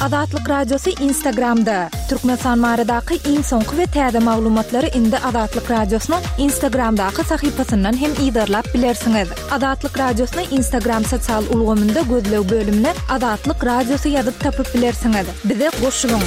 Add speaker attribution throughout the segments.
Speaker 1: Adatlyk radiosu Instagramda. Türkmenistan maradaky iň soňky we täze maglumatlary indi Adatlyk radiosynyň Instagramdaky sahypasyndan hem ýydarlap bilersiňiz. Adatlyk radiosyny Instagram sosial ulgamynda gözlew bölümine Adatlyk radiosu ýazyp tapyp bilersiňiz. Bize goşulyň.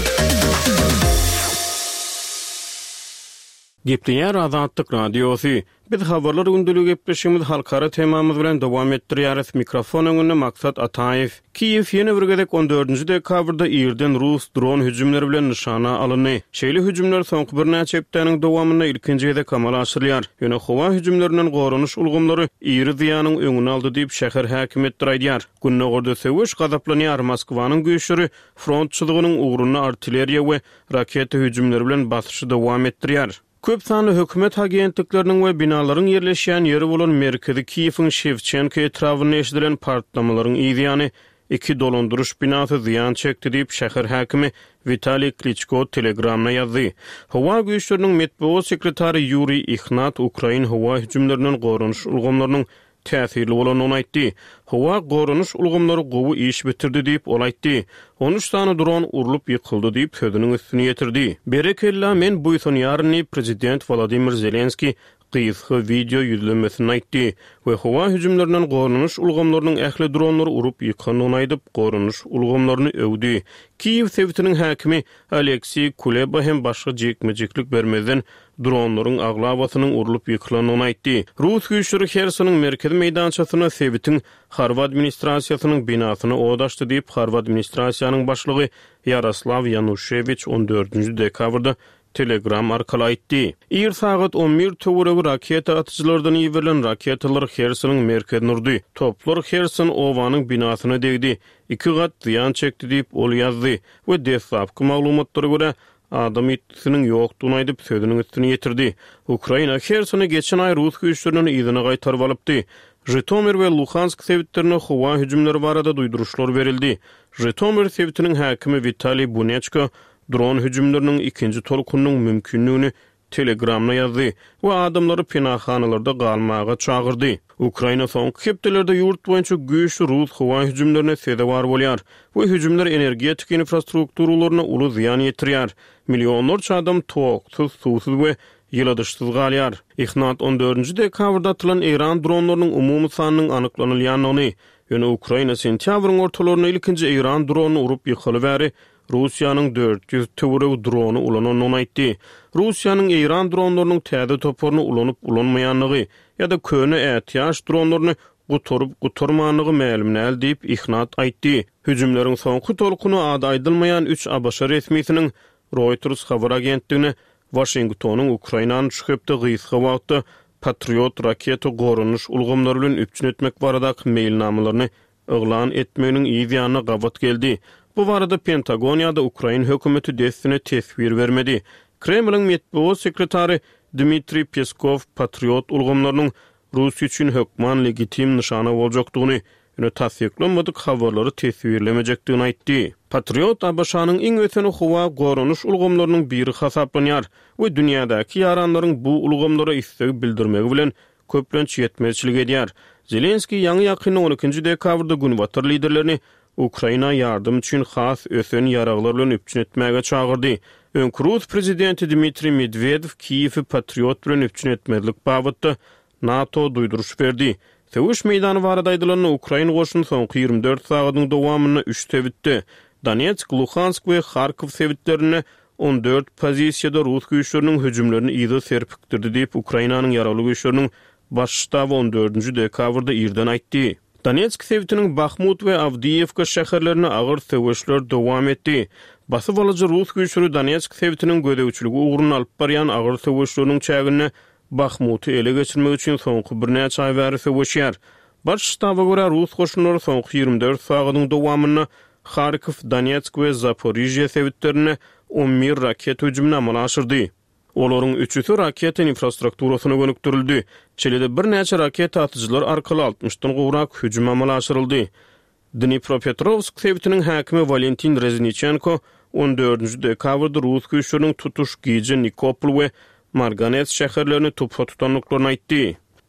Speaker 2: Gepleýär Adatlyk radiosu. Biz habarlar gündüligi gepleşigimiz halkara temamyz bilen dowam etdirýäris. Mikrofon öňünde Maksat Ataýew. Kiýew ýene bir gezek 14-nji dekabrda ýerden Rus dron hüjümleri bilen nişana alyndy. Şeýle hüjümler soňky bir näçe hepdeniň dowamynda ilkinji gezek amal aşyrýar. Ýöne howa hüjümlerinden gorunuş ulgamlary ýeri ziýanyň öňüne aldy diýip şäher häkimetleri aýdýar. Günnägerde söwüş gazaplanýar. Moskwanyň güýçleri frontçylygynyň uğruna artilleriýa we raketa hüjümleri bilen basyşy dowam etdirýär. Köp sanly hökümet agentlikleriniň we binalaryň ýerleşýän ýeri bolan merkezi Kiýewiň Şewçenko etrawyna eşdilen partlamalaryň ýa-da iki dolandyryş binasy ziýan çekdi diýip şäher häkimi Vitaliy Klitschko telegramna ýazdy. Howa güýçleriniň medeniýet sekretary Yuri Ikhnat Ukraina howa hüjümlerinden gorunuş ulgamlarynyň täsirli bolanyny aýtdy. Howa gorunuş ulgamlary gowy iş bitirdi diýip ol aýtdy. 13 tane dron urulup yıkıldı diýip sözüniň üstüne ýetirdi. Berekella men bu ýarny prezident Volodymyr Zelenski gysga video ýüzlemesini aýtdy we howa hüjümlerinden gorunuş ulgamlarynyň ähli dronlary urup ýykanyny aýdyp gorunuş ulgamlaryny övdi. Kiýew sewtiniň häkimi Aleksey Kuleba hem başga jekmejeklik bermezden dronlaryň aglabasynyň urulup ýykylanyny aýtdy. Rus güýçleri Hersonyň merkezi meýdançasyna sewtin Harward administrasiýasynyň binasyny odaşdy diýip Harward administrasiýanyň başlygy Yaroslav Yanushevich 14-nji dekabrda Telegram arkaly aýtdy. Ir saat 11 töweregi raketa atyjylardan ýiberilen raketalar Hersonyň merkezine urdy. Toplar Herson owanyň binasyna degdi. 2 gat ziýan çekdi diýip ol ýazdy we desapky maglumatlary görä adam ýetişiniň ýokdugyny aýdyp sözüniň üstüne ýetirdi. Ukraina Hersony geçen ay Rus güýçleriniň ýygyna gaýtaryp alypdy. Jytomyr we Luhansk sewtlerine howa hüjümleri barada duýduruşlar berildi. Jytomyr sewtiniň häkimi Vitaliy Bunechko dron hüjümleriniň ikinji tolkunynyň mümkinligini telegramna ýazdy we adamlary pinahhanalarda galmaga çağırdy. Ukraina soňky hepdelerde ýurt boýunça güýçli Rus howa hüjümlerine sebäp bolýar we hüjümler energetik infrastrukturalarına uly ziýan ýetirýär. Milyonlarça adam toksuz, suwsuz we ýyladyşsyz galýar. Ikhnat 14-nji dekabrda atylan Iran dronlarynyň umumy sanynyň anyklanylýanyny, ýöne Ukraina sentýabryň ortalaryna ilkinji Iran dronu urup ýykylybery Russiýanyň 400 töwereg dronu ulananyny aýtdy. Russiýanyň Iran dronlarynyň täze toparyny ulanyp ulanmaýanlygy ýa-da köne ätýaş dronlaryny guturmanlygy ma'lumnäl diýip Ikhnat aýtdy. Hüjümleriň soňky tolkuny ady aýdylmaýan 3 ABŞ resmiýetiniň Reuters habar agentligine Washingtonyň Ukrainany şühepde gysga wagtda Patriot raketa gorunuş ulgamlary bilen üpçün etmek baradaky mailnamalaryny yglan etmegiň ýa-da gabat geldi. Bu barada Pentagon ýa-da Ukraina hökümeti destine tesbir bermedi. Kremlin medeniýet sekretary Dmitri Peskov Patriot ulgamlarynyň Rus üçin hökman legitim nişana boljakdygyny ýöne tasdiklanmadyk habarlary tesbirlemejekdigini aýtdy. Patriot ABŞ-nyň iň öteni howa gorunuş ulgamlarynyň biri hasaplanýar we dünýädäki ýaranlaryň bu ulgamlara istek bildirmegi bilen köplenç ýetmezçilik edýär. Zelenski ýaňy ýakyny 12-nji dekabrda günwatar liderlerini Ukraina ýardym üçin has ösen ýaraglar bilen üpçün etmäge çağırdy. Öňkü Rus prezidenti Dmitri Medvedew Kiýewi Patriot bilen üpçün etmezlik babatda NATO duýduruş berdi. Söwüş meýdany barada aýdylan Ukraina goşuny soňky 24 sagatyň dowamyna 3 tebitdi. Donetsk, Luhansk we Kharkiv sewtlerine 14 pozisiýada Rus güýçleriniň hüjümlerini ýygy serpikdirdi diýip Ukrainanyň ýaraly güýçleriniň baş ştaby 14-nji dekabrda ýerden aýtdy. Donetsk sewtiniň Bakhmut we Avdiivka şäherlerine agyr söwüşler dowam etdi. Basyp alyjy Rus güýçleri Donetsk sewtiniň gödäwçiligi ugruna alyp barýan agyr söwüşleriň çägine Bakhmuty ele geçirmek üçin soňky bir näçe ay bäri söwüşýär. Baş ştaba görä Rus goşunlary soňky 24 sagatyň dowamyna Kharkiv, Donetsk we Zaporizhye sewtlerine 11 raket hüjümine amal aşyrdy. Olaryň 3-si raketa infrastrukturasyna gönükdirildi. Çelede bir näçe raketa atyjylar arkaly 60-dan gowrak hüjüm amal aşyryldy. Dnipropetrovsk sewtiniň häkimi Valentin Reznichenko 14-nji dekabrda Rus güýçleriniň tutuş Gije, Nikopol we Marganets şäherlerini tutpa tutanlyklaryny aýtdy.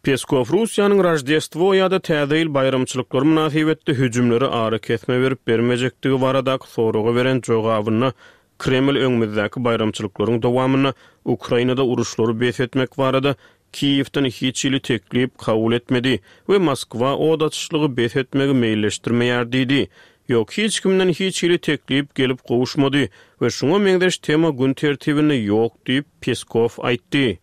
Speaker 2: Peskov Russiýanyň Rojdestvo ýa-da täze ýyl bayramçylyklary münasibetde hüjümleri ara kesme berip bermejekdigi baradaky soraga beren jogabyny Kreml öňümizdäki bayramçylyklaryň dowamyny Ukrainada uruşlary besetmek barada Kiýewden hiç ýyly teklip kabul etmedi we Moskwa o daçyşlygy besetmegi meýilleşdirmeýär diýdi. Ýok, hiç kimden hiç ýyly teklip gelip gowuşmady we şoňa meňdeş tema gün tertibine ýok diýip Peskov aýtdy.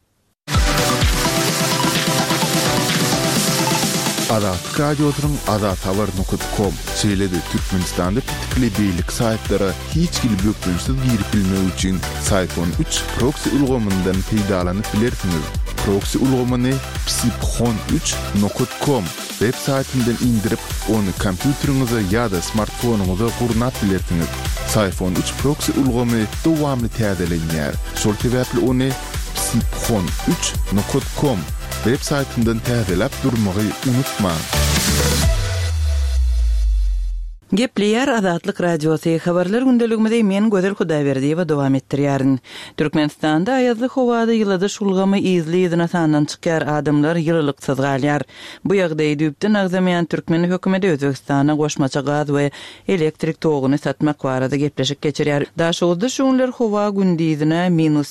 Speaker 3: Azat radyosynyň azathabar.com şeýlede Türkmenistanda pitikli beýlik saýtlary hiç kim bökünsiz girip bilmek üçin Sayfon 3 proxy ulgamyndan peýdalanyp bilersiňiz. Proxy ulgamyny psiphon3.com web saytyndan indirip onu kompýuteriňize ýa-da smartfonuňyza gurnap bilersiňiz. Sayfon 3 proxy ulgamy dowamly täzelenýär. Şol sebäpli onu psiphon3.com web saytyndan täzelep durmagy unutma.
Speaker 4: Gepleýär Azatlyk radiosy habarlar gündeligimizde men Gözel Hudaýberdiýewa dowam etdirýärin. Türkmenistanda aýazly howada ýylada şulgamy izliýidine sandan çykýar adamlar ýyllyksız galýar. Bu ýagdaý düýpden agzamaýan Türkmen hökümeti Özbekistana goşmaça gaz we elektrik toguny satmak barada gepleşik geçirýär. Daşugda şunlar howa gündizine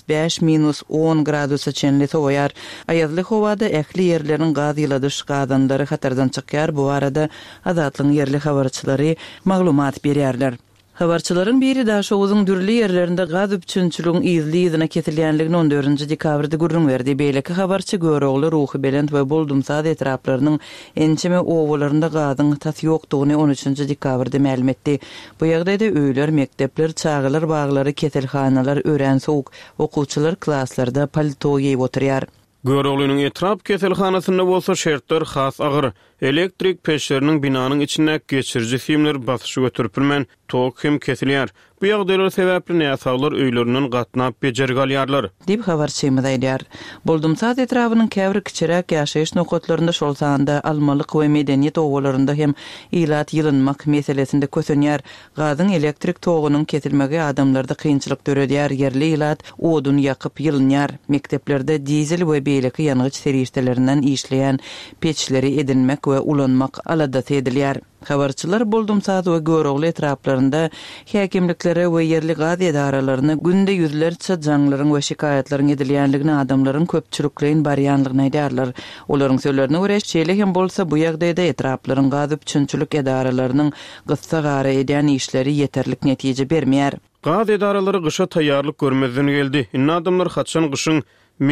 Speaker 4: -5 -10 gradusa çenli soýar. Aýazly howada ähli ýerleriň gaz ýylady şykadandary hatardan çykýar. Bu barada Azatlyň ýerli habarçylary maglumat berýärler. Habarçylaryň biri Daşowyň dürli ýerlerinde gaz üçünçülüğün izliýidine kesilýänligini 14-nji dekabrda gürrüň berdi. Beýleki habarçy görogly ruhy belend we boldumsaz etraplarynyň ençeme owalarynda gazyň tasy ýokdugyny 13-nji dekabrda ma'lum etdi. Bu ýagdaýda öýler, mekdepler, çağılar, baglary, keselhanalar, ören soğuk, okuwçylar klasslarda palto giýip oturýar.
Speaker 2: Göroglynyň etrap keselhanasynda bolsa şertler has agyr. Elektrik peşleriniň binanyň içinde geçirji filmler basyşy götürpürmen, tok hem kesilýär. Bu ýagdaýlar sebäpli näsaglar öýlerinden gatnap bejergalýarlar. Dip
Speaker 4: habarçymyz aýdýar. Boldumsaz etrawynyň käbir kiçirek ýaşaýyş nokatlarynda şol sanda almalyk we medeniýet owalarynda hem ilat ýylynmak meselesinde kösenýär. Gazyň elektrik togunyň kesilmegi adamlarda kynçylyk döredýär. Yerli ilat odun ýakyp ýylynýar. Mekteplerde dizel we beýleki ýanygyç serişdelerinden işleýän peçleri edinmek we ulanmak aladat edilýär. Habarçylar boldumsaz we görogly etraplarynda häkimliklere we yerli gaz edaralaryna günde ýüzlerçe jaňlaryň we şikaýatlaryň edilýänligini adamlaryň köpçülikleýin barýanlygyny aýdarlar. Olaryň sözlerine görä şeýle hem bolsa bu ýagdaýda etraplaryň gaz üçünçülük edaralarynyň gyssa gara edýän işleri ýeterlik netije bermeýär.
Speaker 2: Gaz edaralary gysha taýýarlyk görmezden geldi. Inna adamlar haçan gyşyň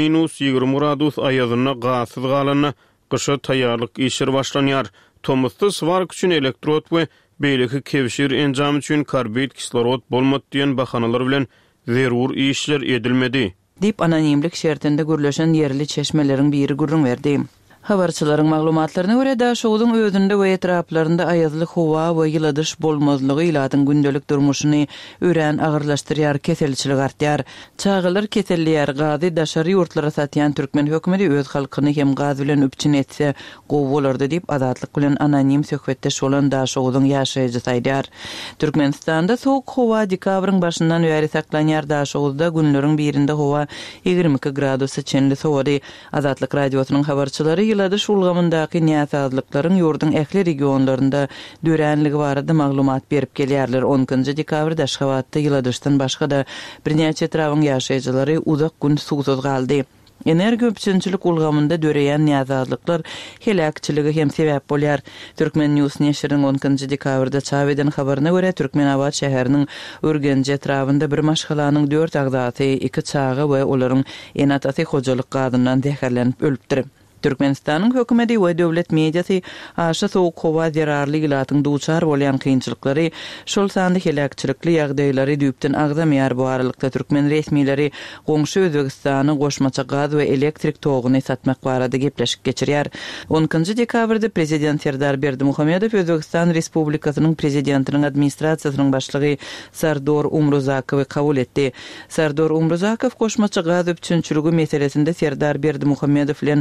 Speaker 2: -20 gradus aýazyna gazyz galanyna gysha taýýarlyk işler başlanýar. Tomosty svark üçin elektrod we beýleki kevşir enjam üçin karbid kislorod bolmady diýen bahanalar bilen zerur işler edilmedi.
Speaker 4: Dip anonimlik şertinde gürleşen yerli çeşmeleriň biri gürrüň berdi. Habarçylaryň maglumatlaryna görä Daşowyň özünde we etraplarynda aýazly howa we ýyladyş bolmazlygy ilatyň gündelik durmuşyny ören agyrlaşdyrýar, keselçilik artýar. Çağılar keselliýär. Gazy daşary ýurtlara satýan Türkmen hökümeti öz halkyny hem gaz bilen üpçün etse gowulardy diýip Azatlyk bilen anonim söhbetde şolan Daşowyň ýaşaýjy aýdýar. Türkmenistanda soğuk howa dekabryň başyndan bäri saklanýar. Daşowda günleriň birinde howa 22 gradusa çenli sowady. Azatlyk radiosynyň habarçylary ýylady şulgamyndaky näsazlyklaryň ýurdun ähli regionlarynda dörenligi barada maglumat berip gelýärler. 10-njy dekabrda Aşgabatda ýyladyşdan başga da birnäçe trawyň ýaşaýjylary uzak gün suwsuz galdy. Energi üçünçülük ulgamynda döreýän näsazlyklar helakçyligi hem sebäp bolýar. Türkmen News neşriniň 10-njy dekabrda çap eden habaryna görä Türkmenabad şäheriniň Örgenje etrafynda bir maşgalanyň 4 agzasy, 2 çağı we olaryň enatasy hojalyk gadyndan zäherlenip ölüpdir. Türkmenistanyň hökümeti we döwlet mediasy aşa soğuk howa zararly ilatyň duçar bolýan kynçylyklary, şol sandy helakçylykly ýagdaýlary düýpden agzamaýar. Bu aralykda Türkmen resmileri goňşy Özbegistany goşmaça gaz we elektrik toguny satmak barada gepleşik geçirýär. 10-njy dekabrda prezident Serdar Berdimuhammedow Özbegistan Respublikasynyň prezidentiniň administrasiýasynyň başlygy Sardor Umruzakowy kabul etdi. Sardor Umruzakow goşmaça gaz üçünçüligi meselesinde Serdar Berdimuhammedow bilen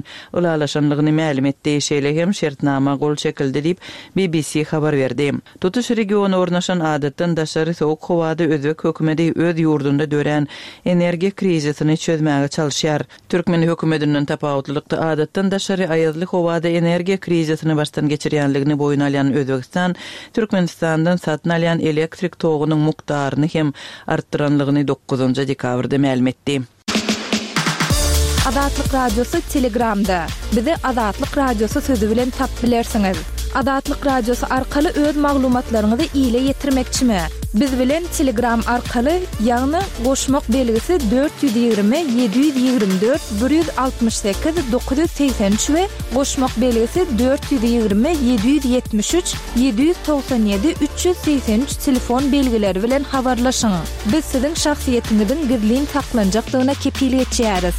Speaker 4: ılalaşanlygyny ma'lum etdi. Şeýle hem şertnama gol çekildi diýip BBC habar berdi. Tutuş regiony ornaşan adatdan daşary sowuk howada özbek hökümeti öz ýurdunda dören energiýa krizisini çözmäge çalışýar. Türkmen hökümetinden tapawutlykda adatdan daşary aýazly howada energiýa krizisini baştan geçirýänligini boýun alýan Özbegistan Türkmenistandan satyn alýan elektrik togunyň mukdaryny hem artdyranlygyny 9-njy dekabrda ma'lum etdi.
Speaker 1: Adatlyk radiosu Telegramda. Bizi Adatlyk radiosu sözü bilen tap bilersiňiz. Adatlyk radiosu arkaly öz maglumatlaryňyzy ýyla ýetirmekçimi? Biz bilen Telegram arkaly ýagny goşmak belgisi 420 724 168 983 we goşmak belgisi 420 773 797 383 telefon belgileri bilen habarlaşyň. Biz siziň şahsiýetiňizin gizlin saklanjaklygyna kepillik etýäris.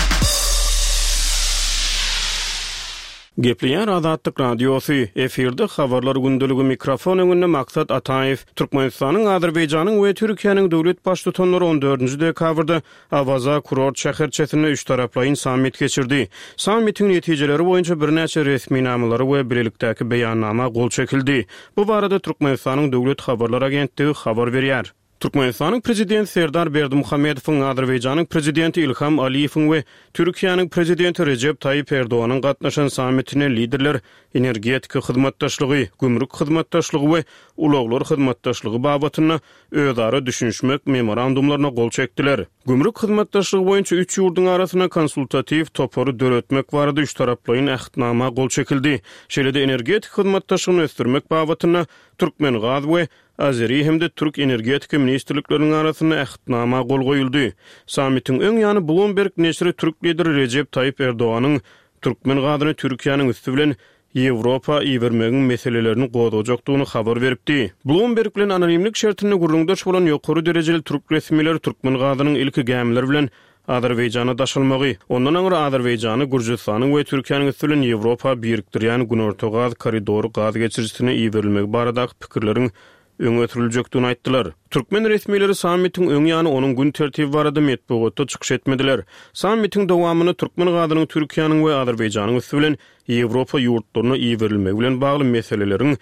Speaker 2: Gepleyen Azatlyk radiosu efirde habarlar gündülügi mikrofon öňünde Maksat Ataýew Türkmenistanyň, Azerbaýjanyň we Türkiýanyň döwlet başlyklary 14-nji dekabrda Avaza kurort şäherçesinde üç taraply sammit geçirdi. Sammitiň netijeleri boýunça birnäçe resmi namalary we birlikdäki beýannama gol çekildi. Bu barada Türkmenistanyň döwlet habarlar agentligi habar berýär. Türkmenistanyň prezidenti Serdar Berdimuhammedowyň, Azerbaýjanyň prezidenti İlham Aliýewiň we Türkiýanyň prezidenti Recep Tayyip Erdoğanyň gatnaşan sammitine liderler energetika hyzmatdaşlygy, gümrük hyzmatdaşlygy we ulaglar hyzmatdaşlygy babatyna özara düşünşmek memorandumlaryna gol çekdiler. Gümrük hyzmatdaşlygy boýunça üç ýurduň arasyna konsultativ topory döretmek barada üç taraplaryň ähdnama gol çekildi. Şeýle-de energetik hyzmatdaşlygyny ösdürmek babatyna Türkmengaz we Azeri hem de Türk energetika ministrliklerinin arasında ähdnama gol goýuldy. Sammitiň öň ýany Bloomberg neşri Türk lideri Recep Tayyip Erdoğanyň Türkmengazyny Türkiýanyň üstü bilen Ýewropa iýermegiň meselelerini goýajakdygyny habar beripdi. Bloomberg bilen anonimlik şertini gurrundaş bolan ýokary derejeli türk resmileri Türkmengazynyň ilki gämleri bilen Azerbaýjana daşalmagy, ondan aňyra Azerbaýjany Gürjistanyň we Türkiýanyň üstü bilen Ýewropa birikdirýän Günorta gaz koridory gaz geçirisine iýerilmegi baradaky pikirleriň öňe ötüriljekdigini aýtdylar. Türkmen resmileri sammitiň öň ýany onuň gün tertibi barada metbuatda çykyş etmediler. Sammitiň dowamyny Türkmengazynyň Türkiýanyň we Azerbaýjanyň üstü bilen Ýewropa ýurtlaryna iýerilmegi bilen bagly meseleleriň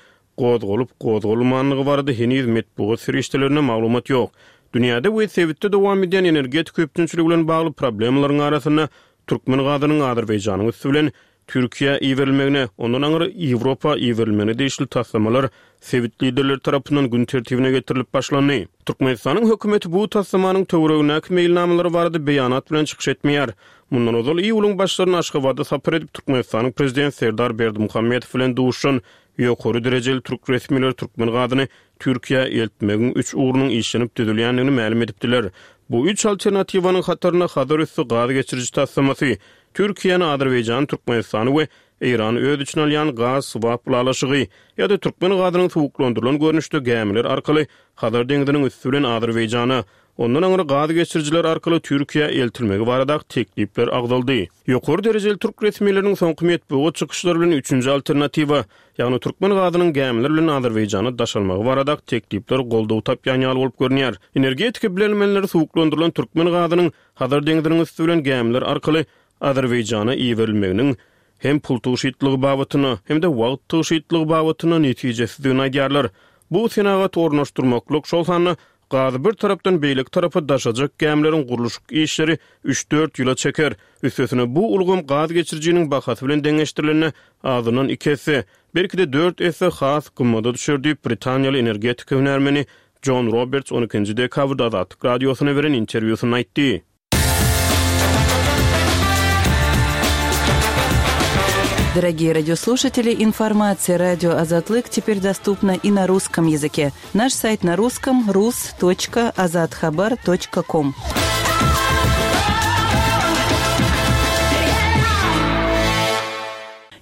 Speaker 2: gozgolmanlygy barada heniz metbuat serişdelerine maglumat ýok. Dünýäde we sebitde dowam edýän energetik köpçüligi bilen bagly problemlaryň arasynda Türkmengazynyň Azerbaýjanyň üstü bilen Türkiýe iýerilmegine, ondan aňyra Ýewropa iýerilmegine deýişli taslamalar sebit liderler tarapyndan gün tertibine getirilip başlandy. Türkmenistanyň hökümeti bu taslamanyň töweregine meýilnamalary barada beýanat bilen çykyş etmeýär. Mundan ozal iýuluň başlaryny Aşgabatda sapar edip Türkmenistanyň prezidenti Serdar Berdimuhammedow bilen duşan ýokary derejeli türk resmileri Türkmengazyny Türkiýe eltmegiň üç ugrunun işlenip düzülýänligini ma'lum etipdiler. Bu üç alternatiwanyň hatarına hadar üstü gaz geçirici taslamasy Türkiýany, Azerbaýjan, Türkmenistany we Iran öz üçin alýan gaz swap ulalaşygy ýa-da Türkmen gazynyň sowuklandyrylan görnüşde gämiler arkaly Hadar deňiziniň üstü bilen Azerbaýjana, ondan aňyra gaz geçirjiler arkaly Türkiýe eltilmegi barada teklipler agdaldy. Ýokary derejeli türk resmileriniň soňky metbuat çykyşlary bilen üçünji alternatiwa, ýagny Türkmen gazynyň gämiler bilen Azerbaýjana daşalmagy barada teklipler goldaw tapýan ýaly bolup görünýär. Energetika bilenmenleri sowuklandyrylan Türkmen gazynyň Hadar deňiziniň üstü bilen gämiler arkaly Azerbaýjana iýerilmeginiň hem pul tuşitligi babatyna hem de wagt tuşitligi babatyna netijesizdigini aýdýarlar. Bu senagat ornaşdyrmaklyk şol sany gazy bir tarapdan beýlik tarapy daşajak gämleriň guruluşyk işleri 3-4 ýyla çeker. Üstesine bu ulgum gaz geçirjiniň bahasy bilen deňeşdirilenine azyndan 2 esse, belki-de 4 esse has gymmada düşürdi. Britaniýaly energetika hünärmeni John Roberts 12-nji dekabrda Azatlyk radiosyna beren interwýusynda aýtdy.
Speaker 4: Дорогие радиослушатели, информация радио «Азатлык» теперь доступна и на русском языке. Наш сайт на русском – rus.azatxabar.com.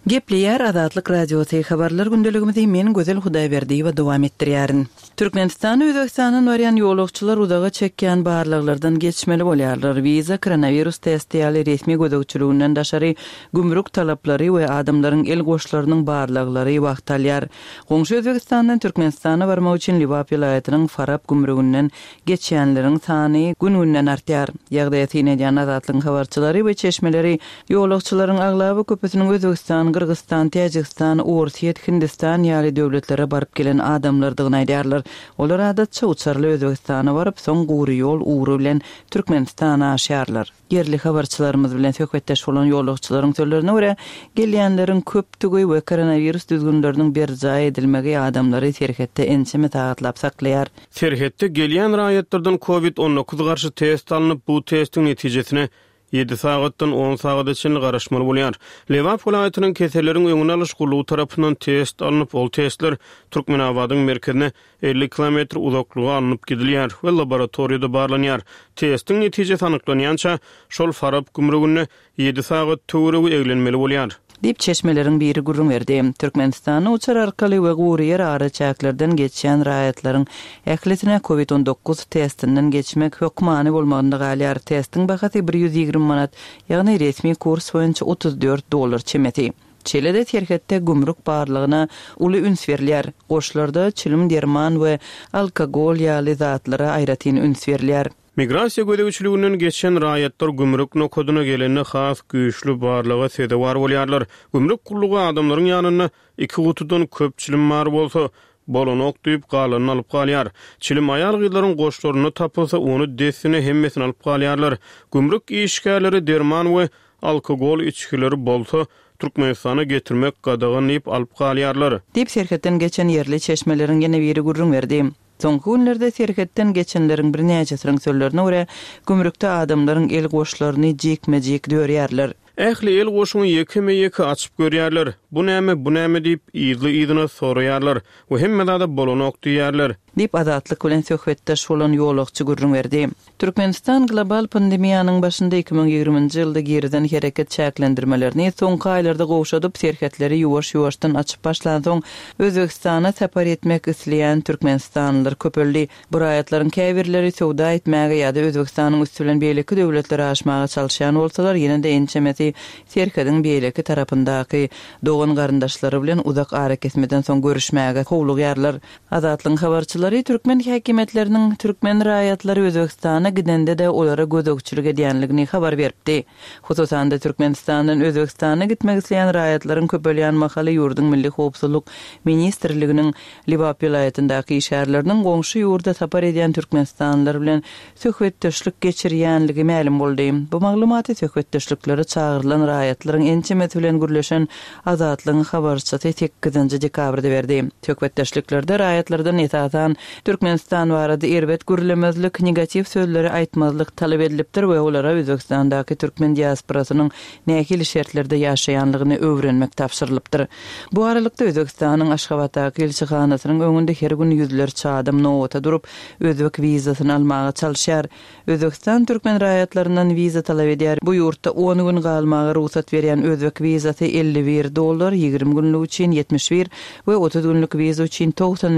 Speaker 4: Gepleyer Adatlyk Radiosu habarlar gündeligimizi men Gözel Hudaýberdi we dowam etdirýärin. Türkmenistan Özbekistanyň barýan ýolagçylar udaga çekýän barlyklardan geçmeli bolýarlar. Viza koronavirus testi ýaly resmi gödökçülüginden daşary gümrük talaplary we adamlaryň el goşlarynyň barlyklary wagt alýar. Goňşy Özbekistandan Türkmenistana barmak üçin Libap vilayatynyň Farab gümrüginden geçýänleriň sany gün-günden artýar. Ýagdaýaty nädän adatlyk habarçylary we çeşmeleri ýolagçylaryň aglaby köpüsiniň Özbekistan, Kırgızstan, Tajikistan, Orsiýet, Hindistan ýaly döwletlere baryp gelen adamlardygyny aýdýarlar. Olar adatça uçarly Özbekistana baryp soň gury ýol uğru bilen Türkmenistana aşýarlar. Yerli habarçylarymyz bilen söhbetdeş bolan ýolagçylaryň sözlerine görä, gelýänleriň köpdügi we koronavirus düzgünleriniň berjaý edilmegi adamlary serhetde ençeme taýatlap saklaýar.
Speaker 2: Serhetde gelýän raýatlardan COVID-19 garşy test alınıp bu testiň netijesini 7 saatdan 10 saat için garaşmaly bolýar. Lewap vilayatynyň keseleriň öňüne alyş gulugy tarapyndan test alınıp ol testler Türkmenabadyň merkezine 50 kilometr uzaklyga alınıp gidilýär we laboratoriýada barlanýar. Testiň netijesi anyklanýança şol Farab gümrügine 7 saat töwregi eglenmeli bolýar.
Speaker 4: Dip çeşmeleriň biri gurrun berdi. Türkmenistana uçar arkaly we gury ýer araçaklardan geçýän raýatlaryň ähletine COVID-19 testinden geçmek hökmany bolmagyny galýar. Testiň bahasy 120 manat, ýagny resmi kurs boýunça $34 çemeti. Çelede terhetde gümrük barlygyna uly üns berilýär. Goşlarda çilim derman we alkogol ýaly zatlara aýratyn üns berilýär.
Speaker 2: Migrasiýa gödägçiliginiň geçen raýatlar gümrük nokodyna gelende has güýçli barlyga sedewar bolýarlar. Gümrük gullugy adamlaryň ýanyna 2 gutudan köp çilim bar bolsa, bolonok diýip galanyny alyp galýar. Çilim aýal gylaryň goşlaryny tapylsa, onu desine hemmesini alyp galýarlar. Gümrük işgärleri derman we alkogol içkileri bolsa, Türkmenistana getirmek gadaganyp alyp galýarlar.
Speaker 4: Dip serhetden geçen yerli çeşmeleriň ýene biri gurrun berdi. Soňky günlerde serhetden geçenleriň bir näçesiň sözlerine görä, gümrükde adamlaryň el goşlaryny jekmejek dörýärler.
Speaker 2: Ähli el goşuny ýeke açyp görýärler. Bu näme diýip ýyzyna soraýarlar we hemmede bolonok diýärler.
Speaker 4: Dip adatlyk bilen söhbetdeş bolan ýolagçy gurrun berdi. Türkmenistan global pandemiýanyň başynda 2020-nji ýylda geriden hereket çäklendirmelerini soňky aýlarda gowşadyp serhetleri ýuwaş-ýuwaşdan açyp başlan soň Özbekistana separ etmek isleýän türkmenistanlylar köpeldi. Bu raýatlaryň käbirleri sowda etmäge ýa-da Özbekistanyň üstülen beýleki döwletlere aşmaga çalşýan bolsalar, ýene-de ençemeti serhetiň beýleki tarapyndaky dogan garyndaşlary bilen uzak ara kesmeden soň görüşmäge howlugýarlar. Adatlyk habarçylary Türkmen häkimetleriniň türkmen raýatlary Özbekistana gidende de olara gödökçülük edýänligini habar beripdi. Hususan da Türkmenistandan Özbekistana gitmek isleýän raýatlaryň köpelýän mahaly ýurduň milli howpsuzlyk ministrliginiň Libap vilayatyndaky şäherleriniň goňşy ýurda sapar edýän türkmenistanlylar bilen söhbetdeşlik geçirýänligi ma'lum boldy. Bu maglumaty söhbetdeşliklere çağırılan raýatlaryň ençeme bilen gürleşen azatlygyň habarçysy 8-nji dekabrda berdi. Söhbetdeşliklerde raýatlardan etadan Türkmenistan barada erbet gürlemezlik, negativ sözleri aýtmazlyk talap edilipdir we olara Özbekistandaky türkmen diasporasynyň nähili şertlerde ýaşaýanlygyny öwrenmek tapşyrylypdyr. Bu aralykda Özbekistanyň Aşgabatdaky elçihanasynyň öňünde her gün ýüzlerçe adam nowata durup özbek wizasyny almaga çalşýar. Özbekistan türkmen raýatlarynyň wiza talap edýär. Bu ýurtda 10 gün galmaga ruhsat berýän özbek wizasy $51, 20 günlük üçin 71 we 30 günlük wiza üçin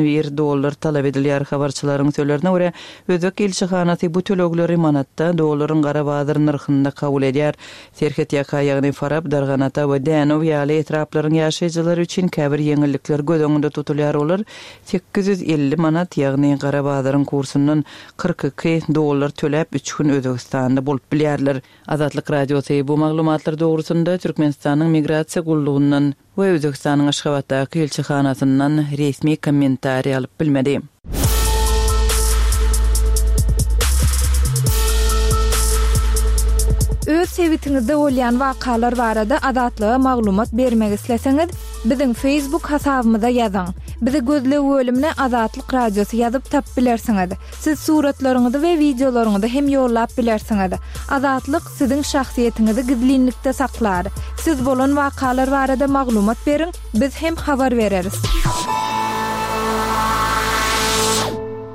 Speaker 4: $91 talap edilýär. Habarçylaryň sözlerine görä, özbek elçihanasy bu tölegleri manatda $, gara bazar narhynda kabul edýär. Serhet ýaly Farab, Darganata we Dänow ýaly etraplaryň ýaşaýjylary üçin käbir ýeňillikler göz öňünde tutulýar. Olar 850 manat, ýagny gara bazaryň kursundan $42 töläp 3 gün Özbekistanda bolup bilýärler. Adatlyk Radiosu bu maglumatlar dogrusynda Türkmenistanyň migrasiýa gullugyndan we Özbekistanyň Aşgabatdaky elçihanasyndan resmi kommentariýa alyp bilmedi.
Speaker 1: Öz sebitiňizde bolýan wakalar barada adatlyga maglumat bermek isleseňiz, biziň Facebook hasabymyza ýazyň. Bizi gözle bölümine Adatlyk Radiosu ýazyp tap bilersiňiz. Siz suratlaryňyzy we videolaryňyzy hem ýollap bilersiňiz. Adatlyk siziň şahsiýetiniňizi gizlinlikde saklar. Siz bolan wakalar barada maglumat beriň, biz hem habar bereriz.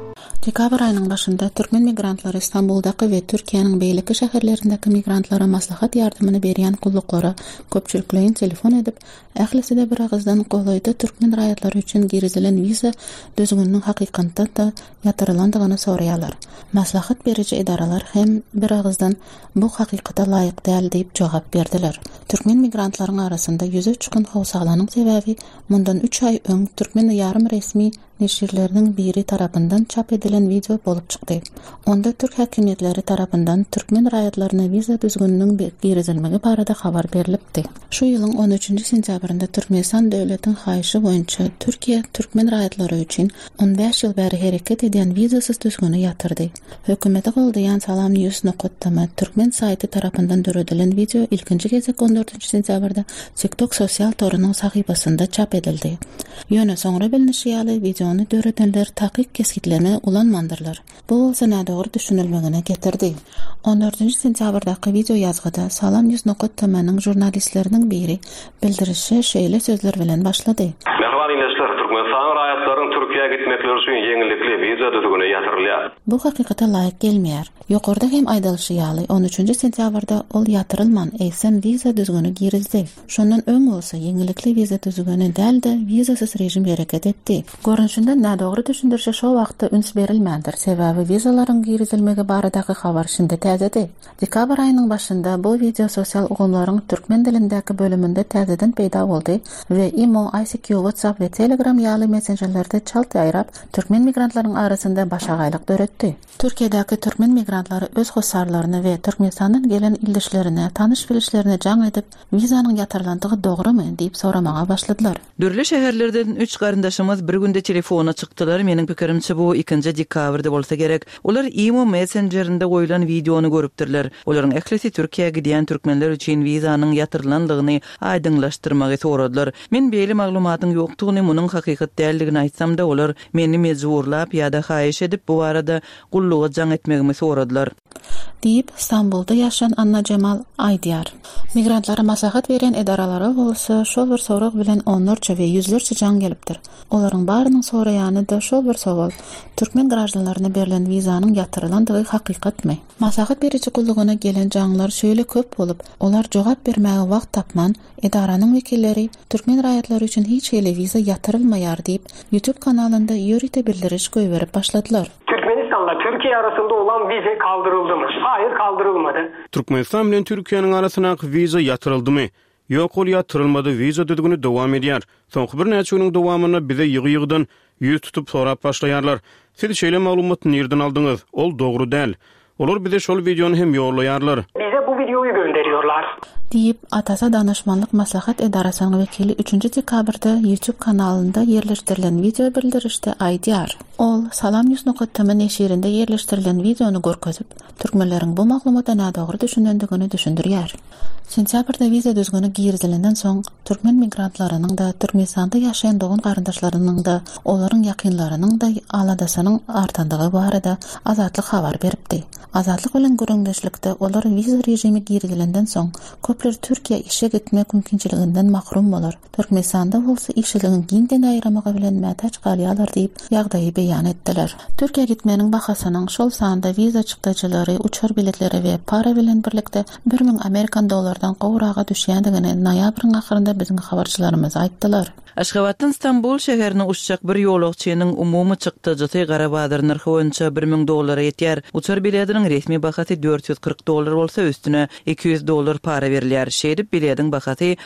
Speaker 5: Dekabr ayının başında Türkmen migrantları İstanbul'daki ve Türkiye'nin beylikli şehirlerindeki migrantlara maslahat yardımını berýän gulluklara köpçülükleyin telefon edip, ählisi de bir ağızdan golayda Türkmen raýatlary üçin girizilen viza düzgünlüğünün hakykatda da yatırılandygyny soraýarlar. Maslahat berici idaralar hem bir ağızdan bu hakykata laýyk däl diýip jogap berdiler. Türkmen migrantlaryň arasında 103 gün howsaganyň sebäbi mundan 3 ay öň Türkmen yarım resmi neşirlerinin biri tarafından çap edilen video bolup çıktı. Onda Türk hakimiyetleri tarafından Türkmen raýatlaryna viza düzgünlüğünün girizilmegi barada habar berilipdi. Şu ýylyň 13 sentýabrynda Türkmenistan döwletiniň haýyşy boýunça Türkiýe Türkmen raýatlary üçin 15 ýyl bäri hereket edýän vizasyz düzgünü ýatyrdy. Hökümeti goldaýan Salam News.com Türkmen saýty tarapyndan döredilen video ilkinji gezek 14 sentýabrda TikTok sosial torunyň sahypasynda çap edildi. Ýöne soňra bilinýär videony döredenler takyk keskitleme ulanmandyrlar. Bu bolsa nädogry düşünilmegine getirdi. 14 sentýabrdaky video ýazgyda Salam News.com'nyň jurnalistleriniň biri bildirişi şeýle sözler bilen başlady.
Speaker 6: Türkmenistan raýatlaryň Türkiýe'ye gitmekleri üçin yeňillikli viza düzgüne ýatyrylýar.
Speaker 5: Bu hakykata laýyk gelmeýär. Ýokarda hem aýdalyşy ýaly 13 sentýabrda ol ýatyrylman eýsen viza düzgüni girizdi. Şondan öň bolsa yeňillikli viza düzgüni dälde vizasyz rejim hereket etdi. Görünüşinde nädogry düşündirişe şo wagtda üns berilmändir. Sebäbi vizalaryň girizilmegi baradaky habar şinde täzedi. Dekabr aýynyň başynda bu video sosial ugumlaryň türkmen dilindäki bölüminde täzeden peýda boldy we Imo, ICQ, WhatsApp we Telegram ýaly messengerlerde çalt aýrap türkmen migrantlaryň arasynda başagaýlyk döretdi. Türkiýedäki türkmen migrantlary öz hossarlaryny we Türkmenistandan gelen ildeşlerine, tanış bilişlerine jaň edip, vizanyň ýatyrlandygy dogrymy diýip soramaga başladylar.
Speaker 4: Dürli şäherlerden 3 garyndaşymyz bir günde telefona çykdylar. Meniň pikirimçe bu 2 dekabrda bolsa gerek. Olar Imo messengerinde goýulan videony görüpdirler. Olaryň ählisi Türkiýe'ye gidýän türkmenler üçin vizanyň ýatyrlandygyny aýdyňlaşdyrmagy soradylar. Men beýle maglumatyň ýokdugyny, munyň hakykat däldigini aýtsam da olar meni mejburlap ýa-da haýyş edip bu barada gulluga jaň etmegimi soradylar.
Speaker 5: Diýip İstanbulda ýaşayan Anna Cemal aýdýar. Migrantlara maslahat beren edaralary bolsa şol bir sorak bilen onlarça we ýüzlerçe jaň gelipdir. Olaryň barynyň soraýany da şol bir sowal: türkmen grajdalaryna berilen vizanyň ýatyrlandygy hakykatmy? Maslahat berici gullugyna gelen jaňlar şöyle köp bolup, olar jogap bermäge wagt tapman, edaranyň wekilleri türkmen raýatlary üçin hiç hele viza ýatyrylmaýar diýip YouTube kanalynda ýörite bildiriş goýberip başladylar.
Speaker 7: Türkmenistan'la Türkiye arasında olan vize kaldırıldı mı? Hayır, kaldırılmadı.
Speaker 2: Türkmenistan bilen Türkiýeň arasyna viza ýatyryldymy? Ýok, ol ýatyrylmady, viza düzgüni dowam edýär. Soňky bir näçe güniň dowamyna bize ýygy-ýygydan ýüz tutup sorap başlaýarlar. Siz şeýle maglumaty nerden aldyňyz? Ol dogry däl. Olar bize şol videony hem ýollaýarlar.
Speaker 7: Bize bu videoyu gönderiyorlar.
Speaker 5: Diýip Atasa Danışmanlyk Maslahat Edarasynyň wekili 3 dekabrda YouTube kanalynda ýerleşdirilen video bildirişde aýdýar. Ol Salam News.com neşirinde ýerleşdirilen videony görkezip, türkmenleriň bu maglumata nädogry düşünendigini düşündirýär. Sentýabrda viza düzgünü girizilenden soň türkmen migrantlarynyň da Türkmenistanda ýaşaýan dogun garyndaşlarynyň da olaryň ýakynlarynyň da aladasynyň artandygy barada Azatlyk habar beripdi. Azatlyk bilen görüňdeşlikde olar viza rejimi girizilenden soň köpler Türkiýe işe gitmek mümkinçiliginden mahrum bolar. Türkmenistanda bolsa işçiligiň giňden aýramagy bilen mätäç galýarlar diýip ýagdaýy beýan etdiler. Türkiýe gitmeniň bahasynyň şol sanda viza çykdyjylary, uçar biletleri we para bilen birlikde 1000 Amerikan dollardan gowraga düşýändigini noýabryň ahyrynda biziň habarçylarymyz aýtdylar.
Speaker 4: Aşgabatdan İstanbul şäherine uçjak bir ýolagçynyň umumy çykdyjy Garabadar narhy boýunça 1000 dollara ýetýär. Uçar biletiniň resmi bahasy $440 bolsa üstüne $200 para berilýär. Şeýdip biletiň bahasy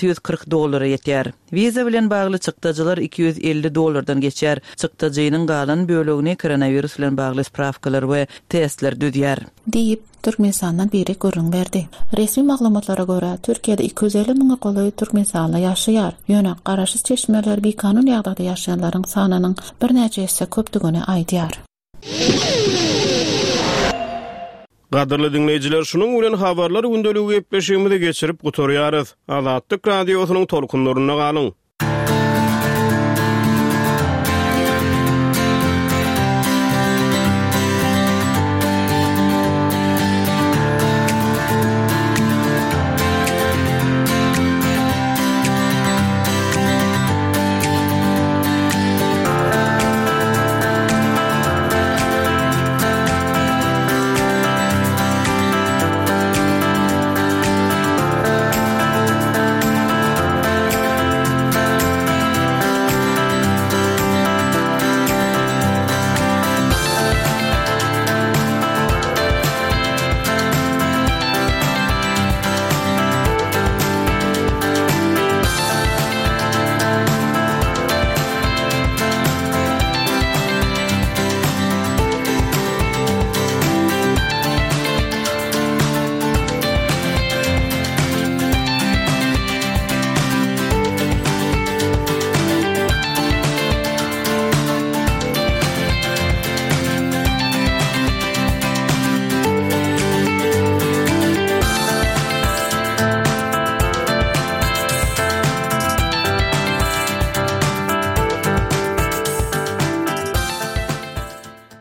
Speaker 4: $640 ýetýär. Viza bilen bagly çykdyjylar $250 geçýär. Çykdyjynyň galan bölegini koronavirus bilen bagly spravkalar we testler düzýär.
Speaker 5: Diýip Türkmenistandan biri görüň berdi. Resmi maglumatlara görä Türkiýede 250 000 goly Türkmenistanda ýaşaýar. Ýöne garaşyz çeşmeler bir kanun ýagdaýda ýaşaýanlaryň sanynyň bir näçe esse köpdigini aýdýar.
Speaker 2: Gaderly dinleýijiler, şunuň bilen habarlar gündöligi gepleşigimizi geçirip gutarýarys. Azatlyk radiosynyň tolkunlaryna galyň.